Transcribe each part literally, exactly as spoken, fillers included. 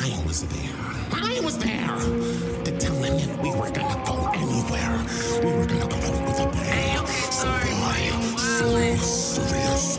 I was there. I was there to tell them if we were gonna go anywhere, we were gonna go out with a bang. So why so serious?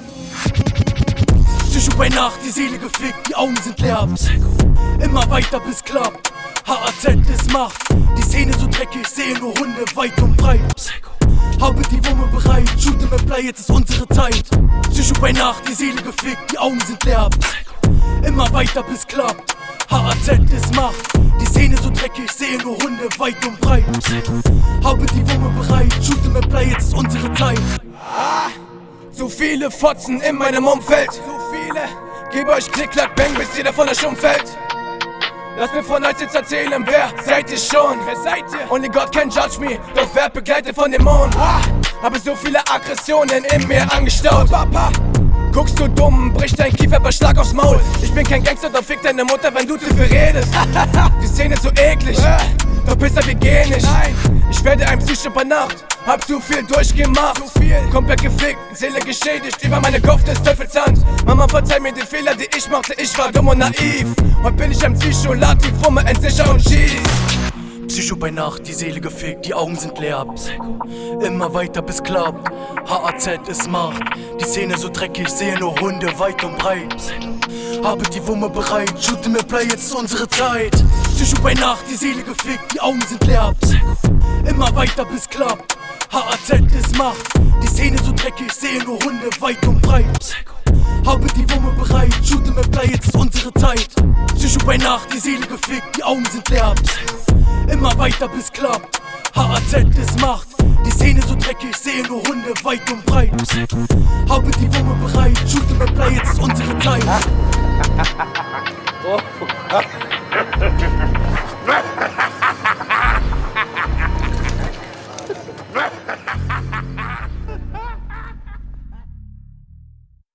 Psycho bei Nacht, die Seele gefickt, die Augen sind leer. Psycho. Immer weiter bis klappt. H A Z ist Macht. Die Szene so dreckig, sehe nur Hunde weit und breit. Psycho. Habe die Wumme bereit, shoote mit Blei, jetzt ist unsere Zeit. Psycho bei Nacht, die Seele gefickt, die Augen sind leer. Psycho. Immer weiter bis klappt. H A Z ist Macht. Die Szene so dreckig, sehe nur Hunde weit und breit. Psycho. Habe die Wumme bereit, shoote mit Blei, jetzt ist unsere Zeit. Ah, so viele Fotzen in meinem Umfeld. So viele. Gebe euch Klick, Klack, Bang, bis jeder von euch umfällt. Lass mir von euch jetzt erzählen, wer seid ihr schon? Wer seid ihr? Only God can judge me, doch werd begleitet von Dämonen. Ah, habe so viele Aggressionen in mir angestaut. Papa, guckst du dumm, bricht dein Kiefer bei Schlag aufs Maul. Ich bin kein Gangster, doch fick deine Mutter, wenn du zu viel redest. Die Szene ist so eklig, doch Pisser, wir gehen nicht. Ich werde ein Psycho bei Nacht, hab zu viel durchgemacht. Zu viel. Komplett gefickt, Seele geschädigt, über meine Kopf des Teufels Hand. Mama, verzeih mir die Fehler, die ich machte, ich war dumm und naiv. Heute bin ich ein Psycho, lad die Wumme entsicher und schieß. Psycho bei Nacht, die Seele gefickt, die Augen sind leer. Psycho. Immer weiter bis klappt. H A Z ist Macht. Die Szene so dreckig, sehe nur Hunde weit und breit. Psycho. Habe die Wumme bereit, shoote mir Play, jetzt ist unsere Zeit. Psycho bei Nacht, die Seele gefickt, die Augen sind leer. Psycho. Immer weiter bis klappt. H A Z ist Macht. Die Szene so dreckig, sehe nur Hunde weit und breit. Psycho. Habe die Wumme bereit, shoote mir Play, jetzt ist unsere Zeit. Psycho bei Nacht, die Seele gefickt, die Augen sind leer. Psycho. Immer weiter bis klappt. H A Z ist Macht. Die Szene so dreckig, sehe nur Hunde weit und breit. Psycho. Habe die Wumme bereit, shoote mir Play, jetzt ist unsere Zeit. Oh.